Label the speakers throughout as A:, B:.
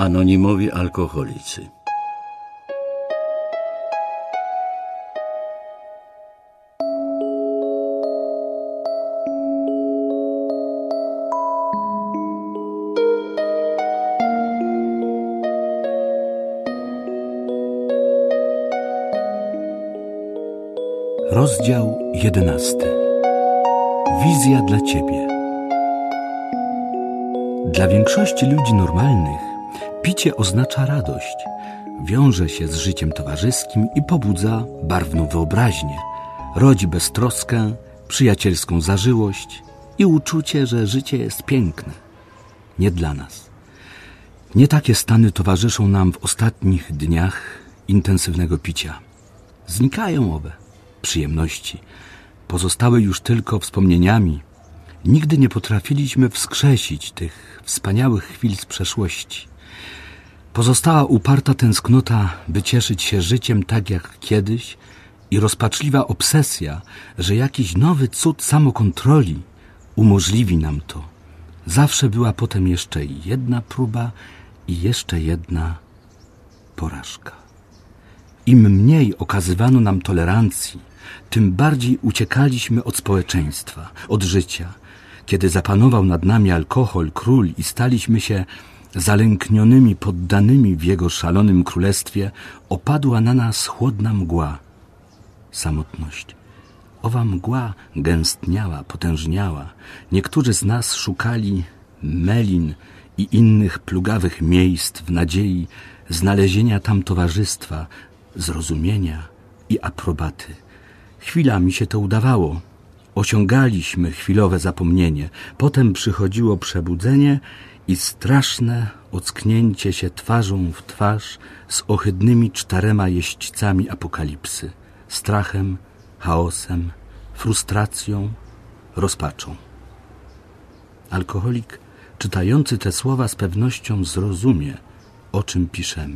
A: Anonimowi alkoholicy.
B: Rozdział 11. Wizja dla Ciebie. Dla większości ludzi normalnych picie oznacza radość, wiąże się z życiem towarzyskim i pobudza barwną wyobraźnię, rodzi beztroskę, przyjacielską zażyłość i uczucie, że życie jest piękne. Nie dla nas. Nie takie stany towarzyszą nam w ostatnich dniach intensywnego picia. Znikają owe przyjemności, pozostały już tylko wspomnieniami. Nigdy nie potrafiliśmy wskrzesić tych wspaniałych chwil z przeszłości. Pozostała uparta tęsknota, by cieszyć się życiem tak jak kiedyś i rozpaczliwa obsesja, że jakiś nowy cud samokontroli umożliwi nam to. Zawsze była potem jeszcze jedna próba i jeszcze jedna porażka. Im mniej okazywano nam tolerancji, tym bardziej uciekaliśmy od społeczeństwa, od życia. Kiedy zapanował nad nami alkohol, król i staliśmy się zalęknionymi poddanymi w jego szalonym królestwie, opadła na nas chłodna mgła. Samotność. Owa mgła gęstniała, potężniała. Niektórzy z nas szukali melin i innych plugawych miejsc w nadziei znalezienia tam towarzystwa, zrozumienia i aprobaty. Chwilami się to udawało. Osiągaliśmy chwilowe zapomnienie. Potem przychodziło przebudzenie i straszne ocknięcie się twarzą w twarz z ohydnymi 4 jeźdźcami apokalipsy. Strachem, chaosem, frustracją, rozpaczą. Alkoholik czytający te słowa z pewnością zrozumie, o czym piszemy.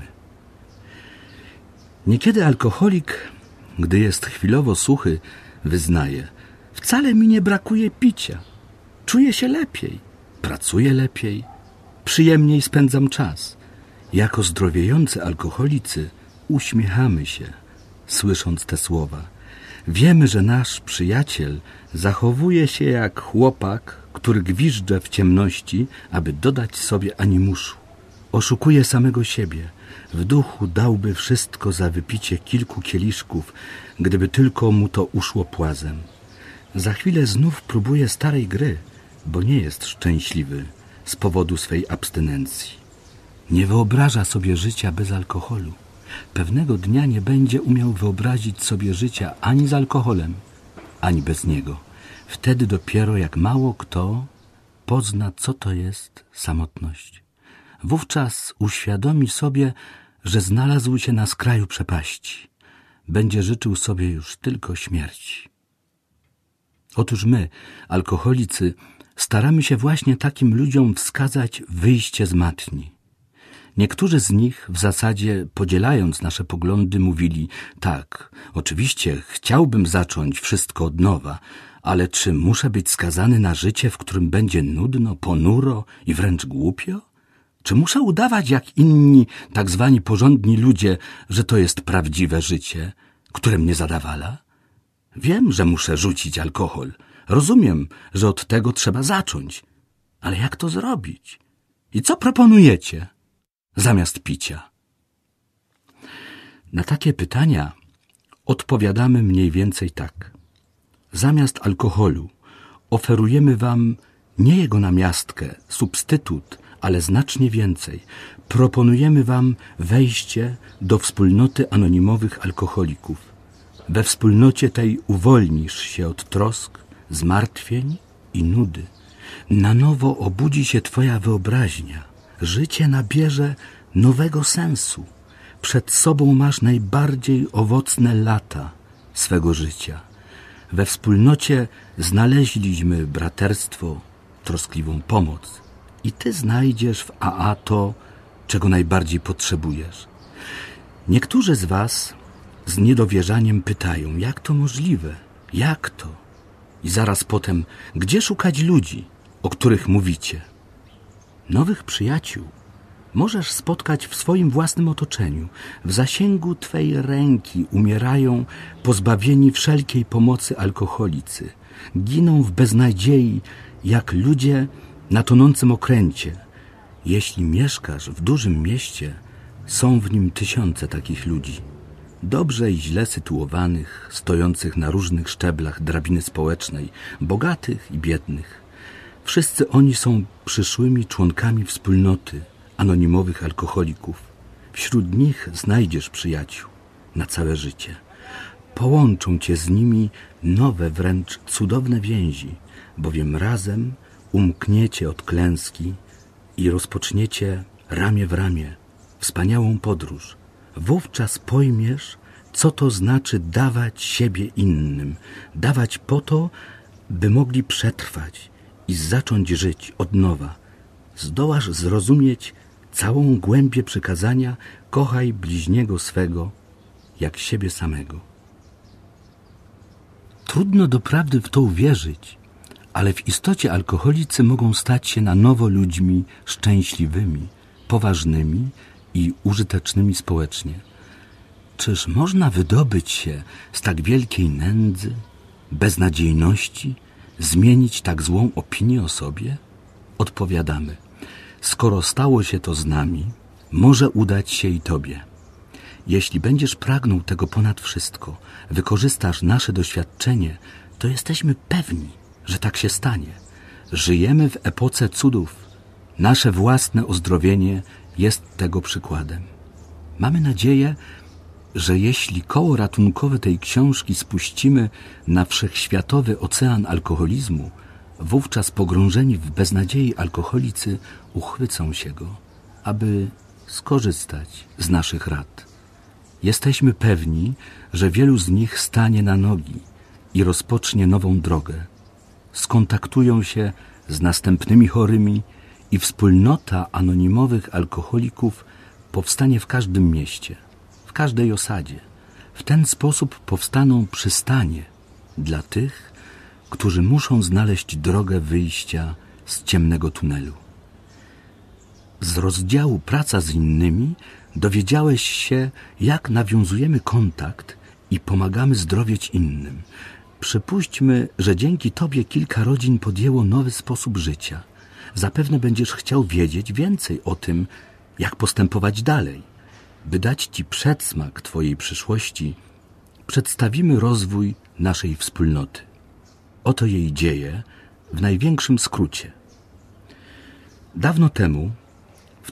B: Niekiedy alkoholik, gdy jest chwilowo suchy, wyznaje: wcale mi nie brakuje picia. Czuję się lepiej, pracuję lepiej, przyjemniej spędzam czas. Jako zdrowiejący alkoholicy uśmiechamy się, słysząc te słowa. Wiemy, że nasz przyjaciel zachowuje się jak chłopak, który gwizdże w ciemności, aby dodać sobie animuszu. Oszukuje samego siebie. W duchu dałby wszystko za wypicie kilku kieliszków, gdyby tylko mu to uszło płazem. Za chwilę znów próbuje starej gry, bo nie jest szczęśliwy z powodu swej abstynencji. Nie wyobraża sobie życia bez alkoholu. Pewnego dnia nie będzie umiał wyobrazić sobie życia ani z alkoholem, ani bez niego. Wtedy dopiero, jak mało kto, pozna, co to jest samotność. Wówczas uświadomi sobie, że znalazł się na skraju przepaści. Będzie życzył sobie już tylko śmierci. Otóż my, alkoholicy, staramy się właśnie takim ludziom wskazać wyjście z matni. Niektórzy z nich, w zasadzie podzielając nasze poglądy, mówili: tak, oczywiście chciałbym zacząć wszystko od nowa, ale czy muszę być skazany na życie, w którym będzie nudno, ponuro i wręcz głupio? Czy muszę udawać jak inni tak zwani porządni ludzie, że to jest prawdziwe życie, które mnie zadawala? Wiem, że muszę rzucić alkohol. Rozumiem, że od tego trzeba zacząć. Ale jak to zrobić? I co proponujecie zamiast picia? Na takie pytania odpowiadamy mniej więcej tak. Zamiast alkoholu oferujemy wam nie jego namiastkę, substytut, ale znacznie więcej. Proponujemy wam wejście do wspólnoty anonimowych alkoholików. We wspólnocie tej uwolnisz się od trosk, zmartwień i nudy. Na nowo obudzi się twoja wyobraźnia. Życie nabierze nowego sensu. Przed sobą masz najbardziej owocne lata swego życia. We wspólnocie znaleźliśmy braterstwo, troskliwą pomoc. I ty znajdziesz w AA to, czego najbardziej potrzebujesz. Niektórzy z was z niedowierzaniem pytają: jak to możliwe? Jak to? I zaraz potem: gdzie szukać ludzi, o których mówicie? Nowych przyjaciół możesz spotkać w swoim własnym otoczeniu. W zasięgu Twej ręki umierają pozbawieni wszelkiej pomocy alkoholicy. Giną w beznadziei jak ludzie na tonącym okręcie. Jeśli mieszkasz w dużym mieście, są w nim tysiące takich ludzi. Dobrze i źle sytuowanych, stojących na różnych szczeblach drabiny społecznej, bogatych i biednych. Wszyscy oni są przyszłymi członkami wspólnoty anonimowych alkoholików. Wśród nich znajdziesz przyjaciół na całe życie. Połączą cię z nimi nowe, wręcz cudowne więzi, bowiem razem umkniecie od klęski i rozpoczniecie ramię w ramię wspaniałą podróż. Wówczas pojmiesz, co to znaczy dawać siebie innym, dawać po to, by mogli przetrwać i zacząć żyć od nowa. Zdołasz zrozumieć całą głębię przykazania: kochaj bliźniego swego jak siebie samego. Trudno doprawdy w to uwierzyć, ale w istocie alkoholicy mogą stać się na nowo ludźmi szczęśliwymi, poważnymi i użytecznymi społecznie. Czyż można wydobyć się z tak wielkiej nędzy, beznadziejności, zmienić tak złą opinię o sobie? Odpowiadamy: skoro stało się to z nami, może udać się i Tobie. Jeśli będziesz pragnął tego ponad wszystko, wykorzystasz nasze doświadczenie, to jesteśmy pewni, że tak się stanie. Żyjemy w epoce cudów. Nasze własne uzdrowienie jest tego przykładem. Mamy nadzieję, że jeśli koło ratunkowe tej książki spuścimy na wszechświatowy ocean alkoholizmu, wówczas pogrążeni w beznadziei alkoholicy uchwycą się go, aby skorzystać z naszych rad. Jesteśmy pewni, że wielu z nich stanie na nogi i rozpocznie nową drogę. Skontaktują się z następnymi chorymi i wspólnota anonimowych alkoholików powstanie w każdym mieście, w każdej osadzie. W ten sposób powstaną przystanie dla tych, którzy muszą znaleźć drogę wyjścia z ciemnego tunelu. Z rozdziału Praca z innymi dowiedziałeś się, jak nawiązujemy kontakt i pomagamy zdrowieć innym. Przypuśćmy, że dzięki Tobie kilka rodzin podjęło nowy sposób życia. Zapewne będziesz chciał wiedzieć więcej o tym, jak postępować dalej. By dać Ci przedsmak Twojej przyszłości, przedstawimy rozwój naszej wspólnoty. Oto jej dzieje w największym skrócie. Dawno temu, w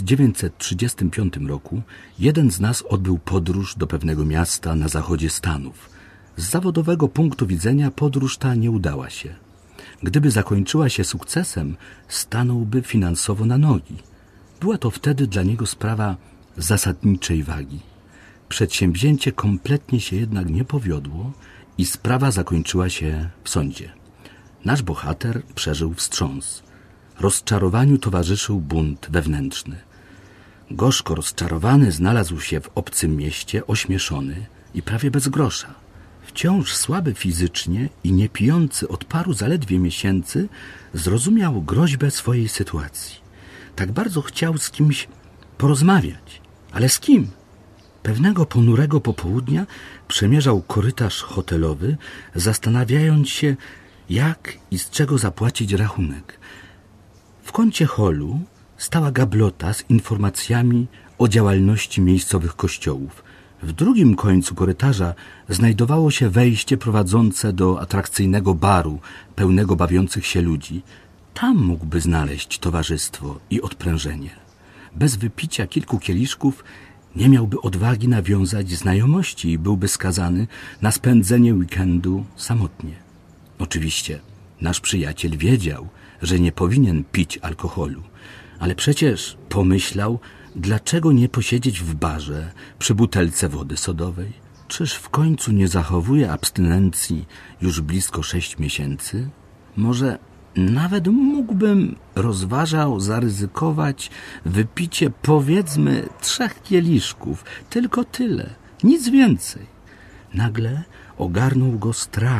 B: 1935 roku, jeden z nas odbył podróż do pewnego miasta na zachodzie Stanów. Z zawodowego punktu widzenia podróż ta nie udała się. Gdyby zakończyła się sukcesem, stanąłby finansowo na nogi. Była to wtedy dla niego sprawa zasadniczej wagi. Przedsięwzięcie kompletnie się jednak nie powiodło i sprawa zakończyła się w sądzie. Nasz bohater przeżył wstrząs. Rozczarowaniu towarzyszył bunt wewnętrzny. Gorzko rozczarowany znalazł się w obcym mieście, ośmieszony i prawie bez grosza. Wciąż słaby fizycznie i nie pijący od paru zaledwie miesięcy, zrozumiał groźbę swojej sytuacji. Tak bardzo chciał z kimś porozmawiać. Ale z kim? Pewnego ponurego popołudnia przemierzał korytarz hotelowy, zastanawiając się, jak i z czego zapłacić rachunek. W kącie holu stała gablota z informacjami o działalności miejscowych kościołów. W drugim końcu korytarza znajdowało się wejście prowadzące do atrakcyjnego baru pełnego bawiących się ludzi. Tam mógłby znaleźć towarzystwo i odprężenie. Bez wypicia kilku kieliszków nie miałby odwagi nawiązać znajomości i byłby skazany na spędzenie weekendu samotnie. Oczywiście nasz przyjaciel wiedział, że nie powinien pić alkoholu, ale przecież pomyślał, dlaczego nie posiedzieć w barze przy butelce wody sodowej? Czyż w końcu nie zachowuje abstynencji już blisko 6 miesięcy? Może nawet mógłbym, rozważał, zaryzykować wypicie powiedzmy 3 kieliszków, tylko tyle, nic więcej. Nagle ogarnął go strach.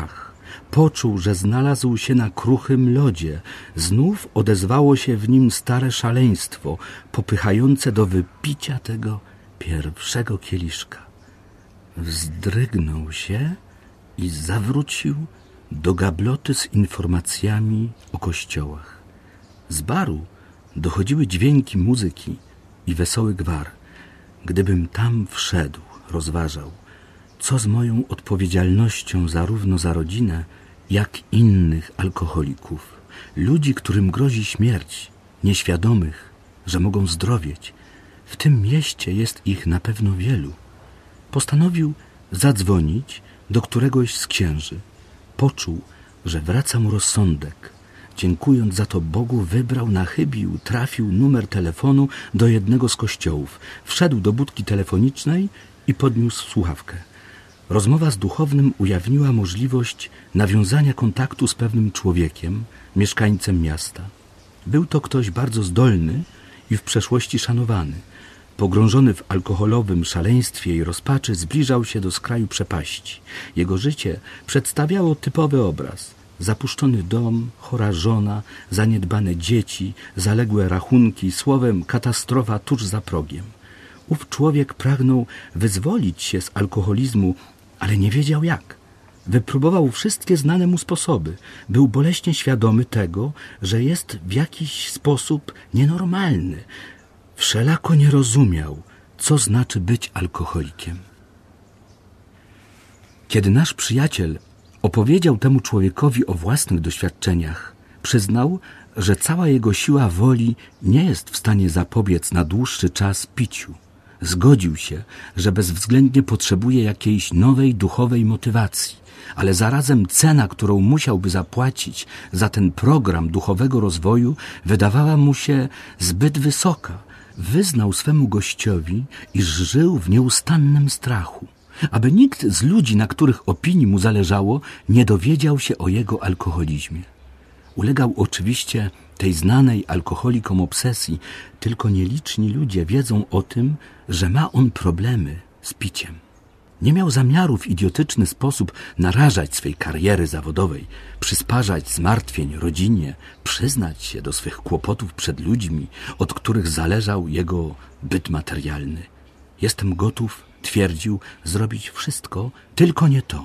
B: Poczuł, że znalazł się na kruchym lodzie. Znów odezwało się w nim stare szaleństwo, popychające do wypicia tego pierwszego kieliszka. Wzdrygnął się i zawrócił do gabloty z informacjami o kościołach. Z baru dochodziły dźwięki muzyki i wesoły gwar. Gdybym tam wszedł, rozważał, co z moją odpowiedzialnością zarówno za rodzinę, jak innych alkoholików, ludzi, którym grozi śmierć, nieświadomych, że mogą zdrowieć. W tym mieście jest ich na pewno wielu. Postanowił zadzwonić do któregoś z księży. Poczuł, że wraca mu rozsądek. Dziękując za to Bogu, wybrał na chybił, trafił numer telefonu do jednego z kościołów. Wszedł do budki telefonicznej i podniósł słuchawkę. Rozmowa z duchownym ujawniła możliwość nawiązania kontaktu z pewnym człowiekiem, mieszkańcem miasta. Był to ktoś bardzo zdolny i w przeszłości szanowany. Pogrążony w alkoholowym szaleństwie i rozpaczy, zbliżał się do skraju przepaści. Jego życie przedstawiało typowy obraz. Zapuszczony dom, chora żona, zaniedbane dzieci, zaległe rachunki, słowem katastrofa tuż za progiem. Ów człowiek pragnął wyzwolić się z alkoholizmu, ale nie wiedział jak. Wypróbował wszystkie znane mu sposoby. Był boleśnie świadomy tego, że jest w jakiś sposób nienormalny. Wszelako nie rozumiał, co znaczy być alkoholikiem. Kiedy nasz przyjaciel opowiedział temu człowiekowi o własnych doświadczeniach, przyznał, że cała jego siła woli nie jest w stanie zapobiec na dłuższy czas piciu. Zgodził się, że bezwzględnie potrzebuje jakiejś nowej duchowej motywacji, ale zarazem cena, którą musiałby zapłacić za ten program duchowego rozwoju, wydawała mu się zbyt wysoka. Wyznał swemu gościowi, iż żył w nieustannym strachu, aby nikt z ludzi, na których opinii mu zależało, nie dowiedział się o jego alkoholizmie. Ulegał oczywiście tej znanej alkoholikom obsesji, tylko nieliczni ludzie wiedzą o tym, że ma on problemy z piciem. Nie miał zamiaru w idiotyczny sposób narażać swej kariery zawodowej, przysparzać zmartwień rodzinie, przyznać się do swych kłopotów przed ludźmi, od których zależał jego byt materialny. Jestem gotów, twierdził, zrobić wszystko, tylko nie to.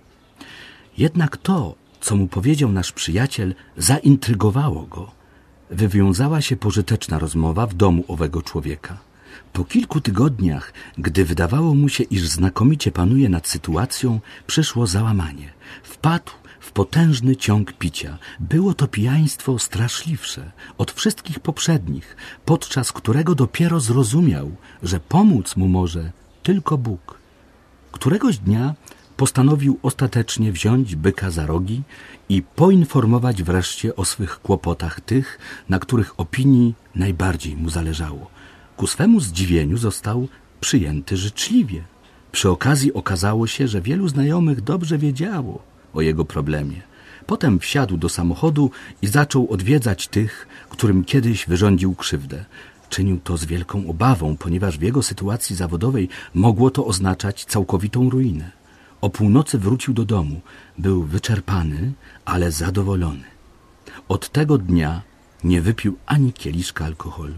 B: Jednak to, co mu powiedział nasz przyjaciel, zaintrygowało go. Wywiązała się pożyteczna rozmowa w domu owego człowieka. Po kilku tygodniach, gdy wydawało mu się, iż znakomicie panuje nad sytuacją, przyszło załamanie. Wpadł w potężny ciąg picia. Było to pijaństwo straszliwsze od wszystkich poprzednich, podczas którego dopiero zrozumiał, że pomóc mu może tylko Bóg. Któregoś dnia postanowił ostatecznie wziąć byka za rogi i poinformować wreszcie o swych kłopotach tych, na których opinii najbardziej mu zależało. Ku swemu zdziwieniu został przyjęty życzliwie. Przy okazji okazało się, że wielu znajomych dobrze wiedziało o jego problemie. Potem wsiadł do samochodu i zaczął odwiedzać tych, którym kiedyś wyrządził krzywdę. Czynił to z wielką obawą, ponieważ w jego sytuacji zawodowej mogło to oznaczać całkowitą ruinę. O północy wrócił do domu. Był wyczerpany, ale zadowolony. Od tego dnia nie wypił ani kieliszka alkoholu.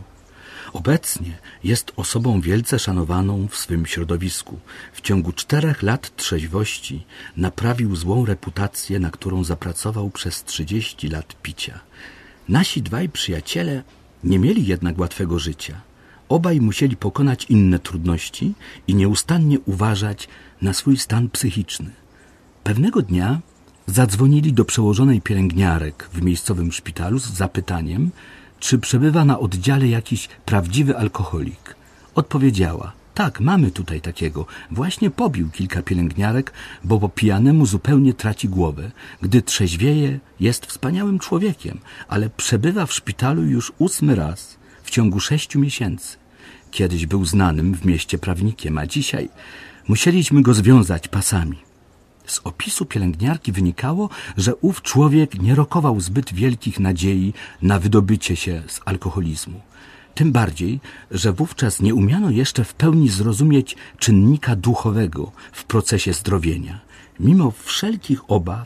B: Obecnie jest osobą wielce szanowaną w swym środowisku. W ciągu 4 lat trzeźwości naprawił złą reputację, na którą zapracował przez 30 lat picia. Nasi dwaj przyjaciele nie mieli jednak łatwego życia. Obaj musieli pokonać inne trudności i nieustannie uważać na swój stan psychiczny. Pewnego dnia zadzwonili do przełożonej pielęgniarek w miejscowym szpitalu z zapytaniem, czy przebywa na oddziale jakiś prawdziwy alkoholik. Odpowiedziała: tak, mamy tutaj takiego. Właśnie pobił kilka pielęgniarek, bo po pijanemu zupełnie traci głowę. Gdy trzeźwieje, jest wspaniałym człowiekiem, ale przebywa w szpitalu już 8 raz w ciągu 6 miesięcy. Kiedyś był znanym w mieście prawnikiem, a dzisiaj musieliśmy go związać pasami. Z opisu pielęgniarki wynikało, że ów człowiek nie rokował zbyt wielkich nadziei na wydobycie się z alkoholizmu. Tym bardziej, że wówczas nie umiano jeszcze w pełni zrozumieć czynnika duchowego w procesie zdrowienia. Mimo wszelkich obaw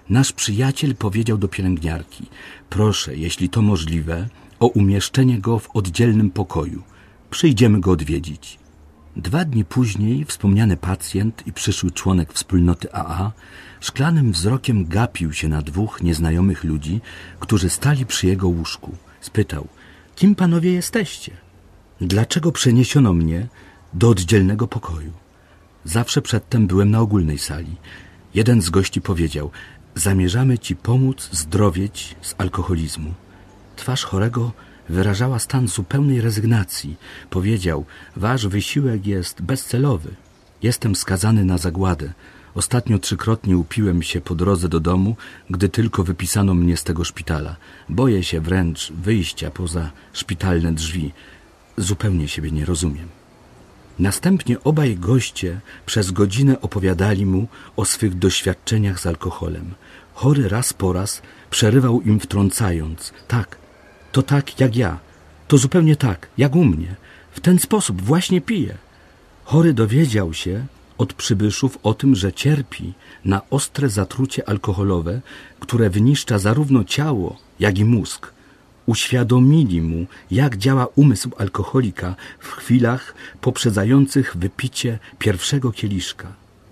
B: nasz przyjaciel powiedział do pielęgniarki: proszę, jeśli to możliwe, o umieszczenie go w oddzielnym pokoju. Przyjdziemy go odwiedzić. 2 dni później wspomniany pacjent i przyszły członek wspólnoty AA szklanym wzrokiem gapił się na 2 nieznajomych ludzi, którzy stali przy jego łóżku. Spytał: kim panowie jesteście? Dlaczego przeniesiono mnie do oddzielnego pokoju? Zawsze przedtem byłem na ogólnej sali. Jeden z gości powiedział: zamierzamy ci pomóc zdrowieć z alkoholizmu. Twarz chorego wyrażała stan zupełnej rezygnacji. Powiedział: wasz wysiłek jest bezcelowy. Jestem skazany na zagładę. Ostatnio 3-krotnie upiłem się po drodze do domu, gdy tylko wypisano mnie z tego szpitala. Boję się wręcz wyjścia poza szpitalne drzwi. Zupełnie siebie nie rozumiem. Następnie obaj goście przez godzinę opowiadali mu o swych doświadczeniach z alkoholem. Chory raz po raz przerywał im, wtrącając: tak, to tak jak ja, to zupełnie tak, jak u mnie. W ten sposób właśnie piję. Chory dowiedział się od przybyszów o tym, że cierpi na ostre zatrucie alkoholowe, które wyniszcza zarówno ciało, jak i mózg. Uświadomili mu, jak działa umysł alkoholika w chwilach poprzedzających wypicie pierwszego kieliszka.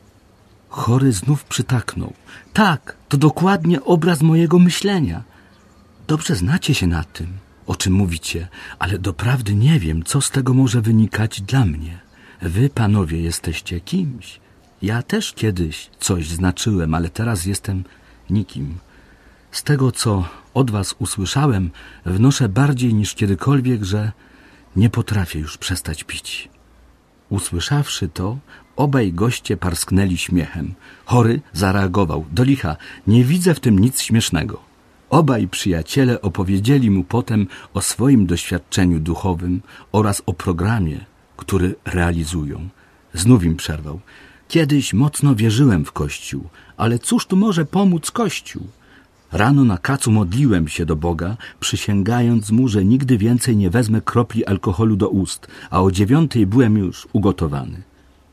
B: Chory znów przytaknął: tak, to dokładnie obraz mojego myślenia. Dobrze znacie się na tym, o czym mówicie, ale doprawdy nie wiem, co z tego może wynikać dla mnie. Wy, panowie, jesteście kimś. Ja też kiedyś coś znaczyłem, ale teraz jestem nikim. Z tego, co od was usłyszałem, wnoszę bardziej niż kiedykolwiek, że nie potrafię już przestać pić. Usłyszawszy to, obaj goście parsknęli śmiechem. Chory zareagował: do licha, nie widzę w tym nic śmiesznego. Obaj przyjaciele opowiedzieli mu potem o swoim doświadczeniu duchowym oraz o programie, który realizują. Znów im przerwał: kiedyś mocno wierzyłem w Kościół, ale cóż tu może pomóc Kościół? Rano na kacu modliłem się do Boga, przysięgając mu, że nigdy więcej nie wezmę kropli alkoholu do ust, a o 9 byłem już ugotowany.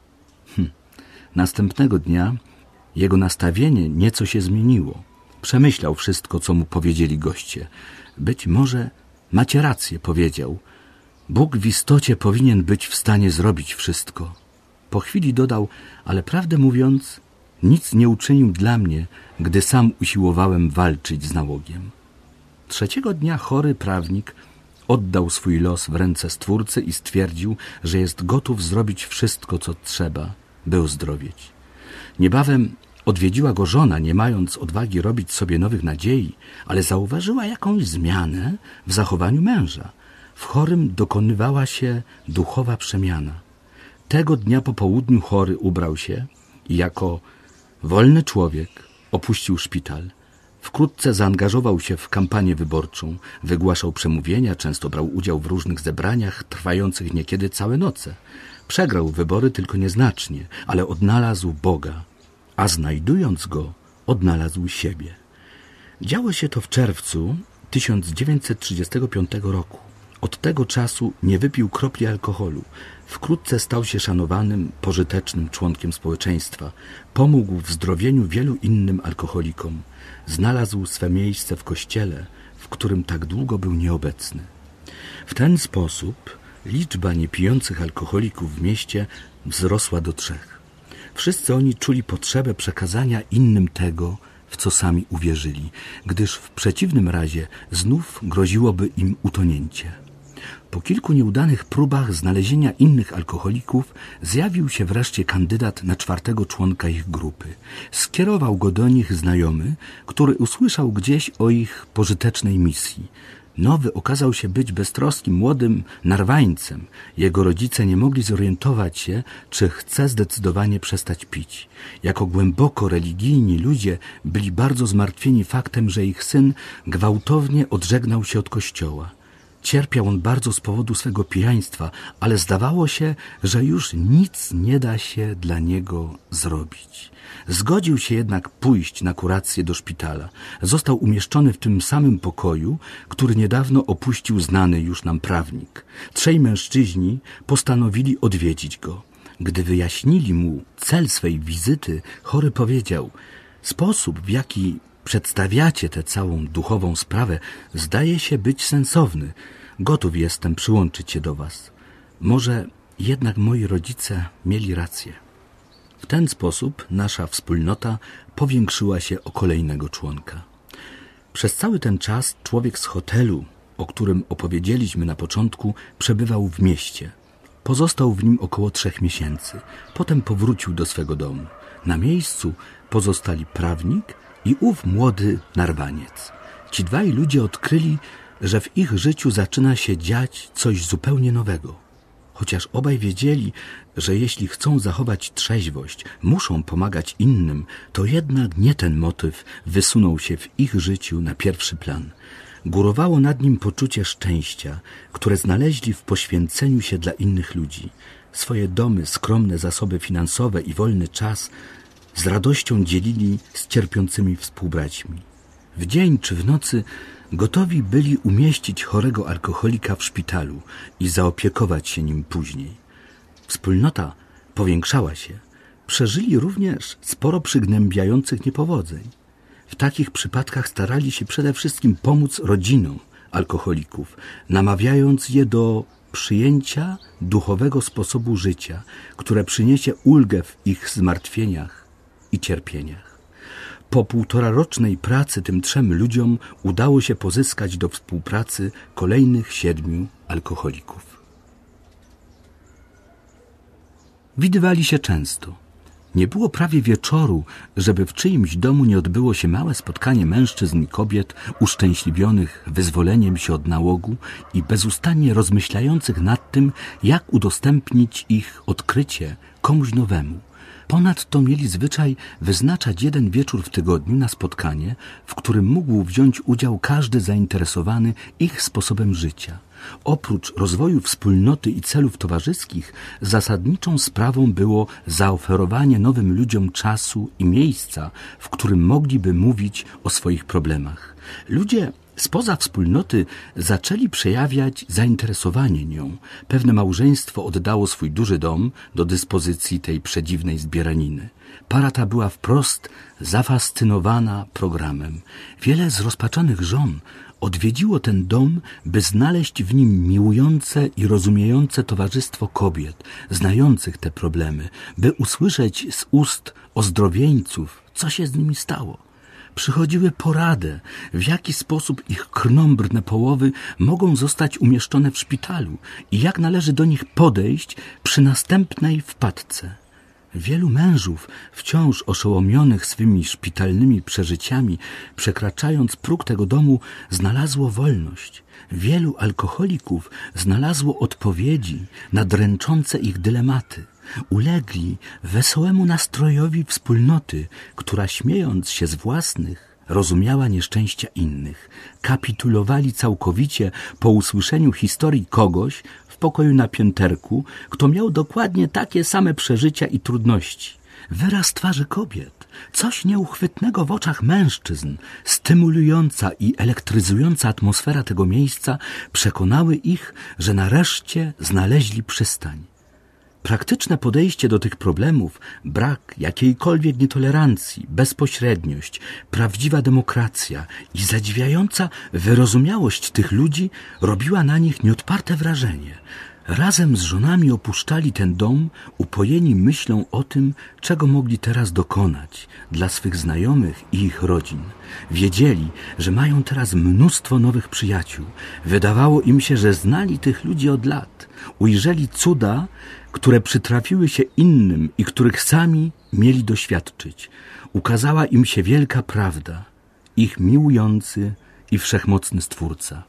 B: Następnego dnia jego nastawienie nieco się zmieniło. Przemyślał wszystko, co mu powiedzieli goście. Być może macie rację, powiedział. Bóg w istocie powinien być w stanie zrobić wszystko. Po chwili dodał: ale prawdę mówiąc, nic nie uczynił dla mnie, gdy sam usiłowałem walczyć z nałogiem. 3. dnia chory prawnik oddał swój los w ręce Stwórcy i stwierdził, że jest gotów zrobić wszystko, co trzeba, by ozdrowieć. Niebawem odwiedziła go żona, nie mając odwagi robić sobie nowych nadziei, ale zauważyła jakąś zmianę w zachowaniu męża. W chorym dokonywała się duchowa przemiana. Tego dnia po południu chory ubrał się i jako wolny człowiek opuścił szpital. Wkrótce zaangażował się w kampanię wyborczą, wygłaszał przemówienia, często brał udział w różnych zebraniach trwających niekiedy całe noce. Przegrał wybory tylko nieznacznie, ale odnalazł Boga, a znajdując Go, odnalazł siebie. Działo się to w czerwcu 1935 roku. Od tego czasu nie wypił kropli alkoholu. Wkrótce stał się szanowanym, pożytecznym członkiem społeczeństwa. Pomógł w zdrowieniu wielu innym alkoholikom. Znalazł swe miejsce w kościele, w którym tak długo był nieobecny. W ten sposób liczba niepijących alkoholików w mieście wzrosła do 3. Wszyscy oni czuli potrzebę przekazania innym tego, w co sami uwierzyli, gdyż w przeciwnym razie znów groziłoby im utonięcie. Po kilku nieudanych próbach znalezienia innych alkoholików zjawił się wreszcie kandydat na 4. członka ich grupy. Skierował go do nich znajomy, który usłyszał gdzieś o ich pożytecznej misji. Nowy okazał się być beztroskim, młodym narwańcem. Jego rodzice nie mogli zorientować się, czy chce zdecydowanie przestać pić. Jako głęboko religijni ludzie byli bardzo zmartwieni faktem, że ich syn gwałtownie odżegnał się od Kościoła. Cierpiał on bardzo z powodu swego pijaństwa, ale zdawało się, że już nic nie da się dla niego zrobić. Zgodził się jednak pójść na kurację do szpitala. Został umieszczony w tym samym pokoju, który niedawno opuścił znany już nam prawnik. 3 mężczyźni postanowili odwiedzić go. Gdy wyjaśnili mu cel swej wizyty, chory powiedział: sposób, w jaki przedstawiacie tę całą duchową sprawę, zdaje się być sensowny. Gotów jestem przyłączyć się do was. Może jednak moi rodzice mieli rację. W ten sposób nasza wspólnota powiększyła się o kolejnego członka. Przez cały ten czas człowiek z hotelu, o którym opowiedzieliśmy na początku, przebywał w mieście. Pozostał w nim około 3 miesięcy. Potem powrócił do swego domu. Na miejscu pozostali prawnik i ów młody narwaniec. Ci dwaj ludzie odkryli, że w ich życiu zaczyna się dziać coś zupełnie nowego. Chociaż obaj wiedzieli, że jeśli chcą zachować trzeźwość, muszą pomagać innym, to jednak nie ten motyw wysunął się w ich życiu na pierwszy plan. Górowało nad nim poczucie szczęścia, które znaleźli w poświęceniu się dla innych ludzi. Swoje domy, skromne zasoby finansowe i wolny czas z radością dzielili z cierpiącymi współbraćmi. W dzień czy w nocy gotowi byli umieścić chorego alkoholika w szpitalu i zaopiekować się nim później. Wspólnota powiększała się. Przeżyli również sporo przygnębiających niepowodzeń. W takich przypadkach starali się przede wszystkim pomóc rodzinom alkoholików, namawiając je do przyjęcia duchowego sposobu życia, które przyniesie ulgę w ich zmartwieniach i cierpieniach. Po 1,5-rocznej pracy tym 3 ludziom udało się pozyskać do współpracy kolejnych 7 alkoholików. Widywali się często. Nie było prawie wieczoru, żeby w czyimś domu nie odbyło się małe spotkanie mężczyzn i kobiet uszczęśliwionych wyzwoleniem się od nałogu i bezustannie rozmyślających nad tym, jak udostępnić ich odkrycie komuś nowemu. Ponadto mieli zwyczaj wyznaczać 1 wieczór w tygodniu na spotkanie, w którym mógł wziąć udział każdy zainteresowany ich sposobem życia. Oprócz rozwoju wspólnoty i celów towarzyskich, zasadniczą sprawą było zaoferowanie nowym ludziom czasu i miejsca, w którym mogliby mówić o swoich problemach. Ludzie spoza wspólnoty zaczęli przejawiać zainteresowanie nią. Pewne małżeństwo oddało swój duży dom do dyspozycji tej przedziwnej zbieraniny. Para ta była wprost zafascynowana programem. Wiele zrozpaczonych żon odwiedziło ten dom, by znaleźć w nim miłujące i rozumiejące towarzystwo kobiet, znających te problemy, by usłyszeć z ust ozdrowieńców, co się z nimi stało. Przychodziły poradę, w jaki sposób ich krnąbrne połowy mogą zostać umieszczone w szpitalu i jak należy do nich podejść przy następnej wpadce. Wielu mężów, wciąż oszołomionych swymi szpitalnymi przeżyciami, przekraczając próg tego domu, znalazło wolność. Wielu alkoholików znalazło odpowiedzi na dręczące ich dylematy. Ulegli wesołemu nastrojowi wspólnoty, która śmiejąc się z własnych, rozumiała nieszczęścia innych. Kapitulowali całkowicie po usłyszeniu historii kogoś w pokoju na pięterku, kto miał dokładnie takie same przeżycia i trudności. Wyraz twarzy kobiet, coś nieuchwytnego w oczach mężczyzn, stymulująca i elektryzująca atmosfera tego miejsca przekonały ich, że nareszcie znaleźli przystań. Praktyczne podejście do tych problemów, brak jakiejkolwiek nietolerancji, bezpośredniość, prawdziwa demokracja i zadziwiająca wyrozumiałość tych ludzi robiła na nich nieodparte wrażenie. Razem z żonami opuszczali ten dom, upojeni myślą o tym, czego mogli teraz dokonać dla swych znajomych i ich rodzin. Wiedzieli, że mają teraz mnóstwo nowych przyjaciół. Wydawało im się, że znali tych ludzi od lat. Ujrzeli cuda, które przytrafiły się innym i których sami mieli doświadczyć. Ukazała im się wielka prawda, ich miłujący i wszechmocny Stwórca.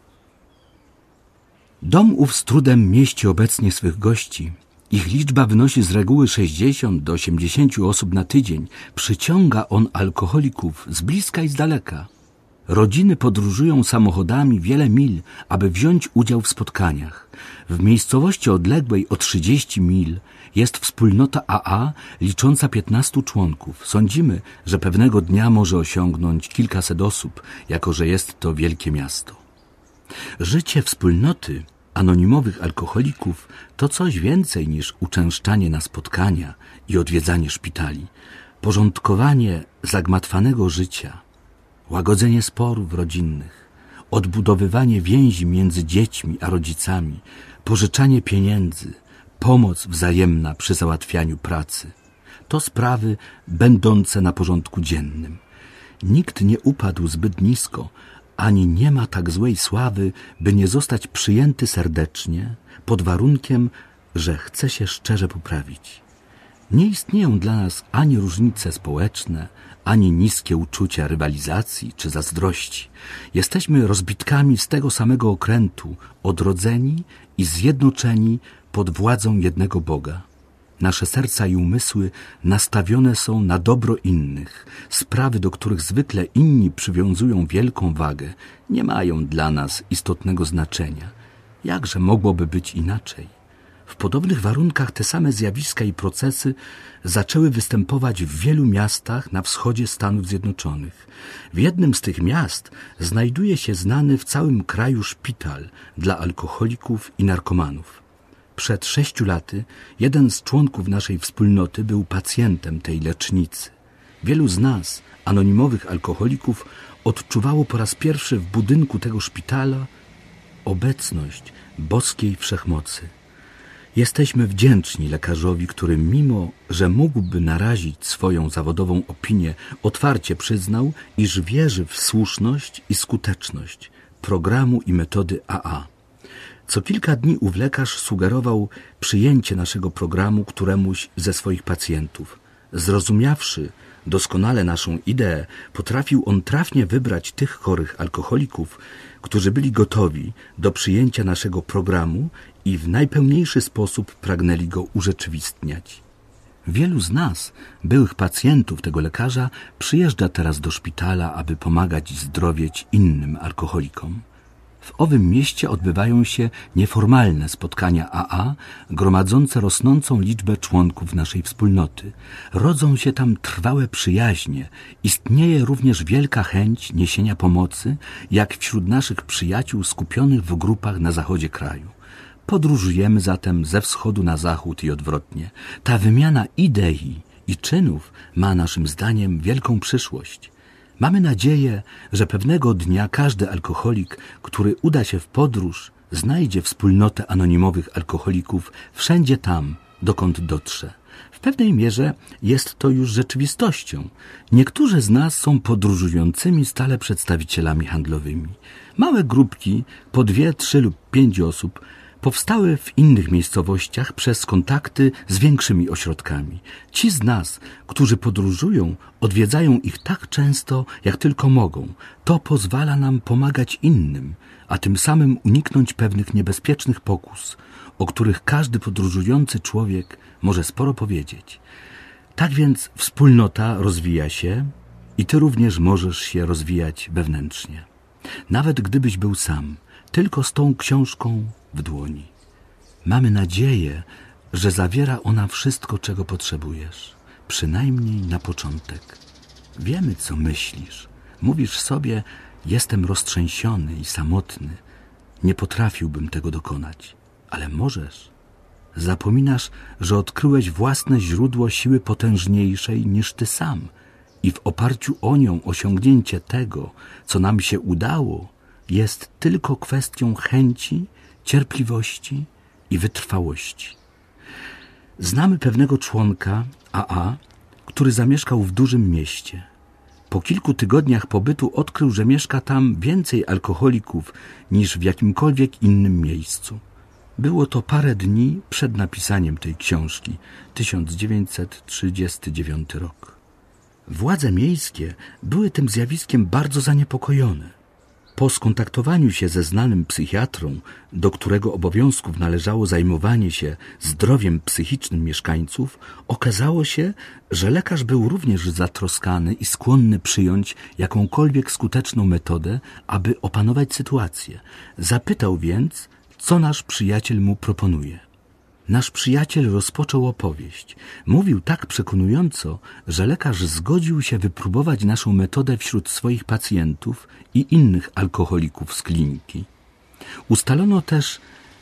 B: Dom ów z trudem mieści obecnie swych gości. Ich liczba wynosi z reguły 60 do 80 osób na tydzień. Przyciąga on alkoholików z bliska i z daleka. Rodziny podróżują samochodami wiele mil, aby wziąć udział w spotkaniach. W miejscowości odległej o 30 mil jest wspólnota AA licząca 15 członków. Sądzimy, że pewnego dnia może osiągnąć kilkaset osób, jako że jest to wielkie miasto. Życie wspólnoty anonimowych alkoholików to coś więcej niż uczęszczanie na spotkania i odwiedzanie szpitali. Porządkowanie zagmatwanego życia, łagodzenie sporów rodzinnych, odbudowywanie więzi między dziećmi a rodzicami, pożyczanie pieniędzy, pomoc wzajemna przy załatwianiu pracy. To sprawy będące na porządku dziennym. Nikt nie upadł zbyt nisko, ani nie ma tak złej sławy, by nie zostać przyjęty serdecznie, pod warunkiem, że chce się szczerze poprawić. Nie istnieją dla nas ani różnice społeczne, ani niskie uczucia rywalizacji czy zazdrości. Jesteśmy rozbitkami z tego samego okrętu, odrodzeni i zjednoczeni pod władzą jednego Boga. Nasze serca i umysły nastawione są na dobro innych. Sprawy, do których zwykle inni przywiązują wielką wagę, nie mają dla nas istotnego znaczenia. Jakże mogłoby być inaczej? W podobnych warunkach te same zjawiska i procesy zaczęły występować w wielu miastach na wschodzie Stanów Zjednoczonych. W jednym z tych miast znajduje się znany w całym kraju szpital dla alkoholików i narkomanów. Przed 6 laty jeden z członków naszej wspólnoty był pacjentem tej lecznicy. Wielu z nas, anonimowych alkoholików, odczuwało po raz pierwszy w budynku tego szpitala obecność boskiej wszechmocy. Jesteśmy wdzięczni lekarzowi, który mimo, że mógłby narazić swoją zawodową opinię, otwarcie przyznał, iż wierzy w słuszność i skuteczność programu i metody AA. Co kilka dni ów lekarz sugerował przyjęcie naszego programu któremuś ze swoich pacjentów. Zrozumiawszy doskonale naszą ideę, potrafił on trafnie wybrać tych chorych alkoholików, którzy byli gotowi do przyjęcia naszego programu i w najpełniejszy sposób pragnęli go urzeczywistniać. Wielu z nas, byłych pacjentów tego lekarza, przyjeżdża teraz do szpitala, aby pomagać zdrowieć innym alkoholikom. W owym mieście odbywają się nieformalne spotkania AA, gromadzące rosnącą liczbę członków naszej wspólnoty. Rodzą się tam trwałe przyjaźnie. Istnieje również wielka chęć niesienia pomocy, jak wśród naszych przyjaciół skupionych w grupach na zachodzie kraju. Podróżujemy zatem ze wschodu na zachód i odwrotnie. Ta wymiana idei i czynów ma naszym zdaniem wielką przyszłość. Mamy nadzieję, że pewnego dnia każdy alkoholik, który uda się w podróż, znajdzie wspólnotę anonimowych alkoholików wszędzie tam, dokąd dotrze. W pewnej mierze jest to już rzeczywistością. Niektórzy z nas są podróżującymi stale przedstawicielami handlowymi. Małe grupki, po 2, 3 lub 5 osób, powstały w innych miejscowościach przez kontakty z większymi ośrodkami. Ci z nas, którzy podróżują, odwiedzają ich tak często, jak tylko mogą. To pozwala nam pomagać innym, a tym samym uniknąć pewnych niebezpiecznych pokus, o których każdy podróżujący człowiek może sporo powiedzieć. Tak więc wspólnota rozwija się i ty również możesz się rozwijać wewnętrznie. Nawet gdybyś był sam, tylko z tą książką w dłoni. Mamy nadzieję, że zawiera ona wszystko, czego potrzebujesz, przynajmniej na początek. Wiemy, co myślisz. Mówisz sobie, jestem roztrzęsiony i samotny. Nie potrafiłbym tego dokonać, ale możesz. Zapominasz, że odkryłeś własne źródło siły potężniejszej niż ty sam i w oparciu o nią osiągnięcie tego, co nam się udało, jest tylko kwestią chęci, cierpliwości i wytrwałości. Znamy pewnego członka AA, który zamieszkał w dużym mieście. Po kilku tygodniach pobytu odkrył, że mieszka tam więcej alkoholików niż w jakimkolwiek innym miejscu. Było to parę dni przed napisaniem tej książki, 1939 rok. Władze miejskie były tym zjawiskiem bardzo zaniepokojone. Po skontaktowaniu się ze znanym psychiatrą, do którego obowiązków należało zajmowanie się zdrowiem psychicznym mieszkańców, okazało się, że lekarz był również zatroskany i skłonny przyjąć jakąkolwiek skuteczną metodę, aby opanować sytuację. Zapytał więc, co nasz przyjaciel mu proponuje. Nasz przyjaciel rozpoczął opowieść. Mówił tak przekonująco, że lekarz zgodził się wypróbować naszą metodę wśród swoich pacjentów i innych alkoholików z kliniki. Ustalono też,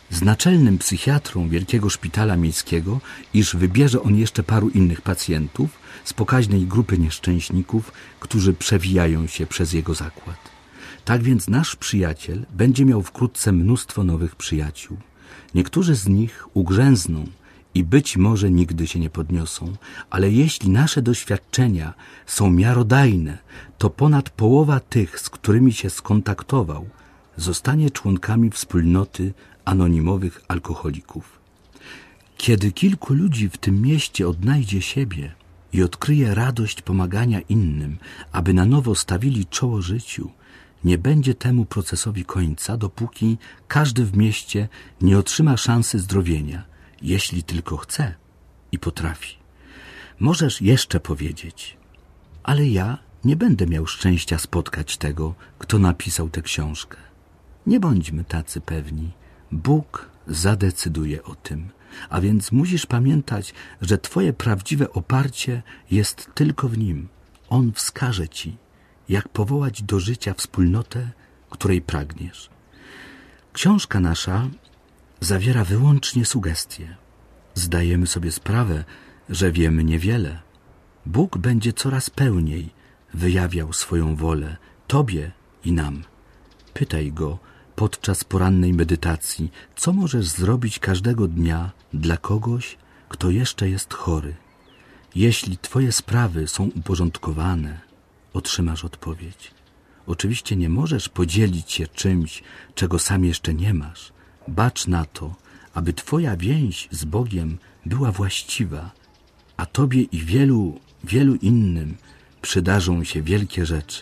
B: z naczelnym psychiatrą Wielkiego Szpitala Miejskiego, iż wybierze on jeszcze paru innych pacjentów z pokaźnej grupy nieszczęśników, którzy przewijają się przez jego zakład. Tak więc nasz przyjaciel będzie miał wkrótce mnóstwo nowych przyjaciół. Niektórzy z nich ugrzęzną i być może nigdy się nie podniosą, ale jeśli nasze doświadczenia są miarodajne, to ponad połowa tych, z którymi się skontaktował, zostanie członkami wspólnoty anonimowych alkoholików. Kiedy kilku ludzi w tym mieście odnajdzie siebie i odkryje radość pomagania innym, aby na nowo stawili czoło życiu, nie będzie temu procesowi końca, dopóki każdy w mieście nie otrzyma szansy zdrowienia, jeśli tylko chce i potrafi. Możesz jeszcze powiedzieć, ale ja nie będę miał szczęścia spotkać tego, kto napisał tę książkę. Nie bądźmy tacy pewni. Bóg zadecyduje o tym, a więc musisz pamiętać, że twoje prawdziwe oparcie jest tylko w Nim. On wskaże ci, jak powołać do życia wspólnotę, której pragniesz. Książka nasza zawiera wyłącznie sugestie. Zdajemy sobie sprawę, że wiemy niewiele. Bóg będzie coraz pełniej wyjawiał swoją wolę Tobie i nam. Pytaj Go podczas porannej medytacji, co możesz zrobić każdego dnia dla kogoś, kto jeszcze jest chory. Jeśli Twoje sprawy są uporządkowane, otrzymasz odpowiedź. Oczywiście nie możesz podzielić się czymś, czego sam jeszcze nie masz. Bacz na to, aby Twoja więź z Bogiem była właściwa, a Tobie i wielu innym przydarzą się wielkie rzeczy.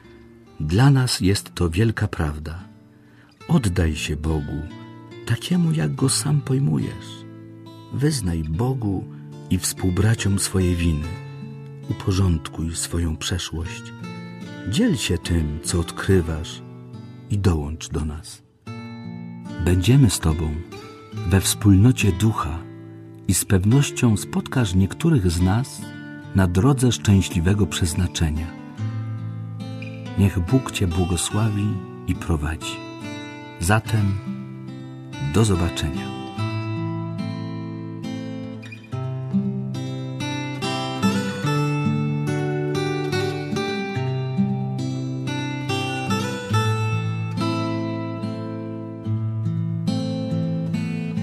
B: Dla nas jest to wielka prawda. Oddaj się Bogu, takiemu jak Go sam pojmujesz. Wyznaj Bogu i współbraciom swoje winy. Uporządkuj swoją przeszłość. Dziel się tym, co odkrywasz i dołącz do nas. Będziemy z Tobą we wspólnocie ducha i z pewnością spotkasz niektórych z nas na drodze szczęśliwego przeznaczenia. Niech Bóg Cię błogosławi i prowadzi. Zatem do zobaczenia.